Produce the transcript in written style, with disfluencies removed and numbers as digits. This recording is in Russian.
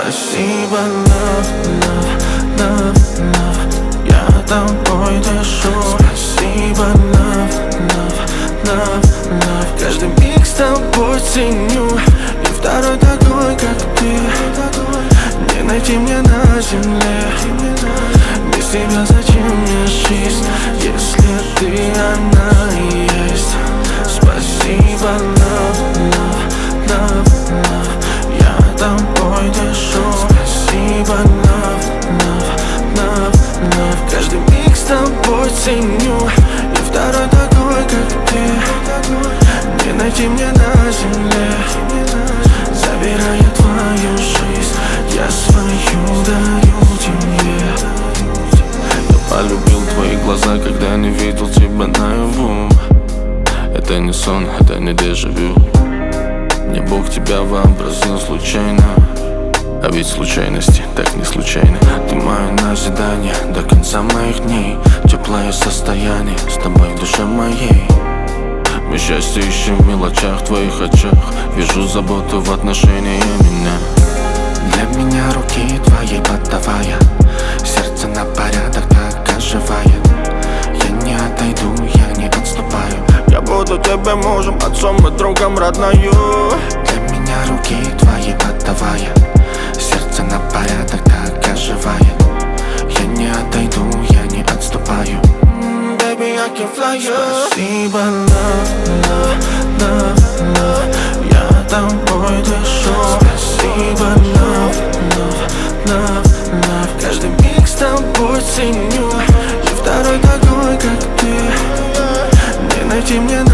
Спасибо, love, love, love, love. Я тобой дышу. Спасибо, love, love, love, love. Каждый миг с тобой ценю. И второй такой, как ты, не найти мне на земле. Без тебя зачем мне жизнь, если ты она и есть? Спасибо, love, love, love, love. Я тобой дышу. Спасибо, love, love, love, love. Каждый миг с тобой ценю. И второй такой, как ты, не найти мне на земле. Забирая твою жизнь, я свою дарю тебе. Я полюбил твои глаза, когда не видел тебя наяву. Это не сон, это не дежавю. Мне Бог тебя вообразил случайно. А ведь случайности так не случайно. Ты мое назидание до конца моих дней. Теплое состояние с тобой в душе моей. Мы счастье ищем в мелочах, в твоих очах. Вижу заботу в отношении меня. Для меня руки твоей подавая, сердце на порядок так оживает. Я не отойду, я не отступаю. Я буду тебе мужем, отцом и другом родною. Для меня руки твои подавая, сердце на порядок так оживает. Я не отойду, я не отступаю. Baby, I can fly you. Спасибо, love, love, love, love. Я тобой дышу. Спасибо, love, love, love, love. Каждый миг с тобой ценю. И второй такой, как ты, не найти мне на